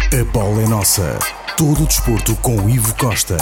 A bola é nossa. Todo o desporto com Ivo Costa.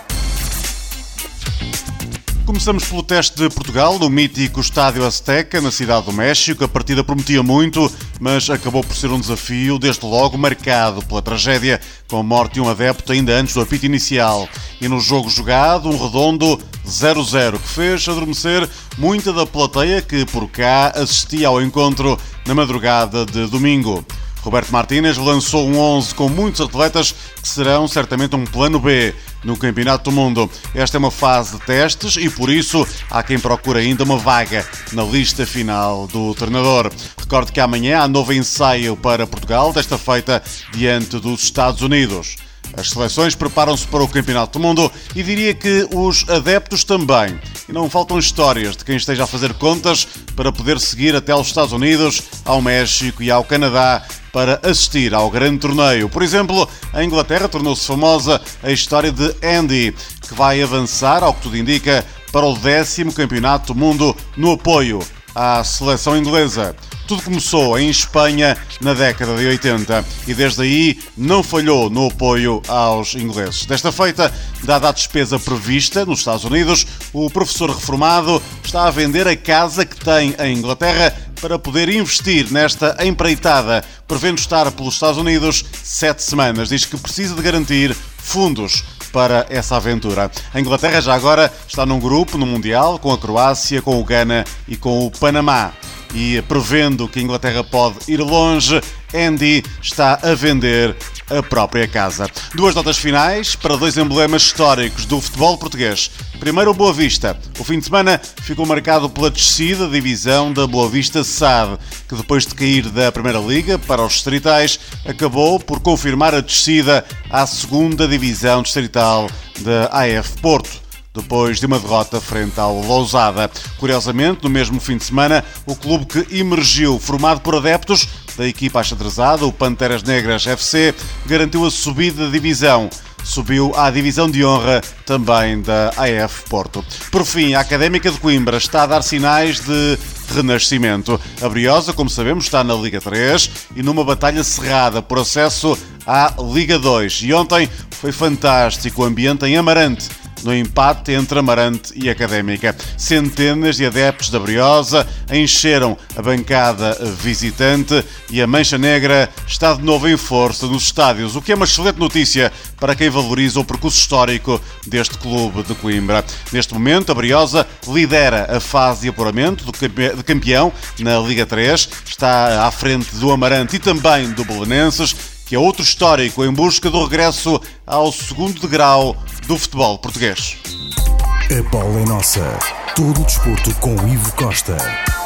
Começamos pelo teste de Portugal, no mítico Estádio Azteca, na Cidade do México. A partida prometia muito, mas acabou por ser um desafio, desde logo marcado pela tragédia, com a morte de um adepto ainda antes do apito inicial. E no jogo jogado, um redondo 0-0, que fez adormecer muita da plateia que por cá assistia ao encontro na madrugada de domingo. Roberto Martínez lançou um 11 com muitos atletas que serão certamente um plano B no Campeonato do Mundo. Esta é uma fase de testes e por isso há quem procure ainda uma vaga na lista final do treinador. Recordo que amanhã há novo ensaio para Portugal, desta feita diante dos Estados Unidos. As seleções preparam-se para o Campeonato do Mundo e diria que os adeptos também. E não faltam histórias de quem esteja a fazer contas para poder seguir até aos Estados Unidos, ao México e ao Canadá para assistir ao grande torneio. Por exemplo, a Inglaterra tornou-se famosa a história de Andy, que vai avançar, ao que tudo indica, para o 10º Campeonato do Mundo no apoio à seleção inglesa. Tudo começou em Espanha na década de 80 e desde aí não falhou no apoio aos ingleses. Desta feita, dada a despesa prevista nos Estados Unidos, o professor reformado está a vender a casa que tem em Inglaterra para poder investir nesta empreitada, prevendo estar pelos Estados Unidos 7 semanas. Diz que precisa de garantir fundos para essa aventura. A Inglaterra já agora está num grupo no Mundial com a Croácia, com o Ghana e com o Panamá. E prevendo que a Inglaterra pode ir longe, Andy está a vender a própria casa. Duas notas finais para dois emblemas históricos do futebol português. Primeiro, o Boa Vista. O fim de semana ficou marcado pela descida da divisão da Boa Vista SAD, que depois de cair da Primeira Liga para os distritais, acabou por confirmar a descida à segunda divisão distrital da AF Porto, depois de uma derrota frente ao Lousada. Curiosamente, no mesmo fim de semana, o clube que emergiu, formado por adeptos da equipa achadrezada, o Panteras Negras FC, garantiu a subida da divisão. Subiu à divisão de honra também da AF Porto. Por fim, a Académica de Coimbra está a dar sinais de renascimento. A Briosa, como sabemos, está na Liga 3 e numa batalha cerrada por acesso à Liga 2. E ontem foi fantástico o ambiente em Amarante, no empate entre Amarante e Académica. Centenas de adeptos da Briosa encheram a bancada visitante e a Mancha Negra está de novo em força nos estádios, o que é uma excelente notícia para quem valoriza o percurso histórico deste clube de Coimbra. Neste momento, a Briosa lidera a fase de apuramento de campeão na Liga 3, está à frente do Amarante e também do Belenenses, que é outro histórico em busca do regresso ao segundo degrau do futebol português. A bola é nossa. Todo o desporto com Ivo Costa.